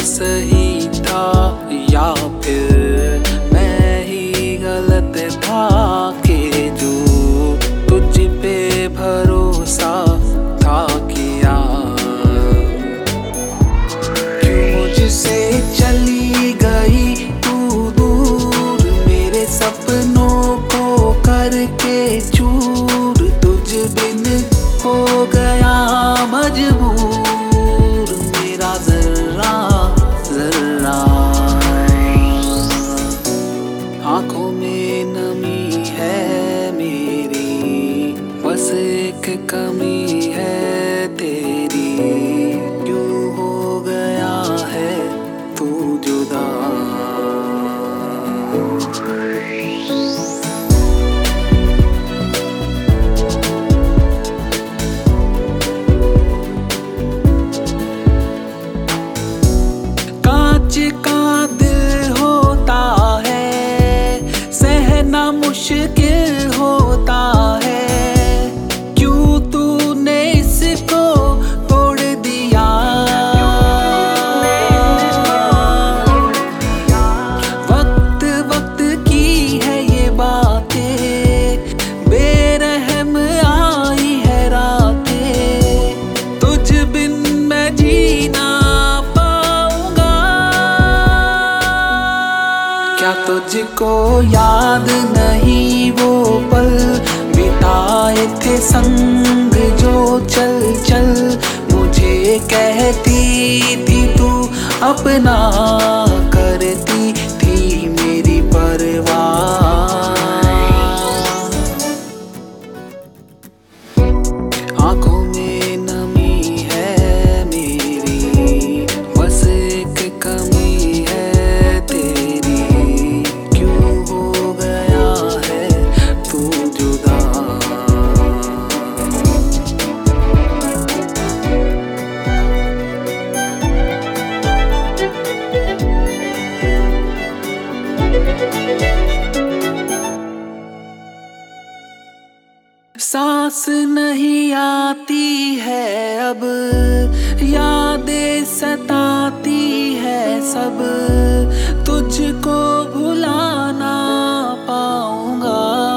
सही था या फिर मैं ही गलत था कि जो तुझ पे भरोसा था किया। क्यों मुझसे चली गई तू दूर, मेरे सपनों को करके चूर, तुझ बिन हो गया मजबूर मेरा जर्रा जर्रा। आंखों में नमी है मेरी, बस एक कमी है तेरी, क्यों हो गया है तू जुदा। कांच का दिल होता है, सहना मुश्किल होता है, क्यों तूने इसको तोड़ दिया। वक्त वक्त की है ये बातें, बेरहम आई है रातें, तुझ बिन मैं जीना क्या तुझको याद नहीं वो पल बिताए थे संग जो चल चल मुझे कहती थी तू अपना करती थी मेरी परवाह। आंखों में नमी है मेरी, बस एक कमी है तेरी, सांस नहीं आती है अब, यादें सताती है सब, तुझको भुला ना पाऊंगा।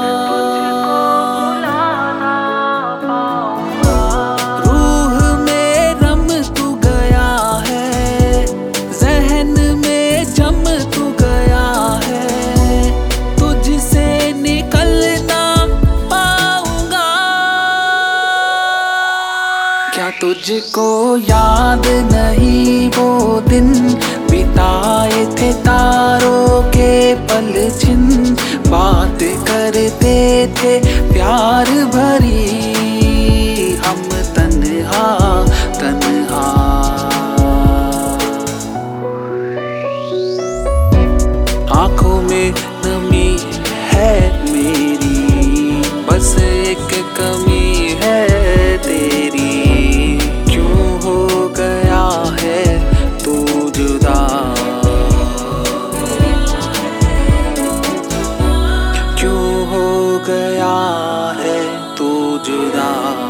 रूह में रम तू गया है, जहन में जम तू गया है, तुझसे निकलना क्या तुझको याद नहीं वो दिन बिताए थे तारों के पल जिन बात करते थे प्यार भरी हम तन्हा तन्हा। आंखों में नमी है मेरी, बस एक कमी है तेरी, क्यों हो गया है तू जुदा। क्यों हो गया है तू जुदा।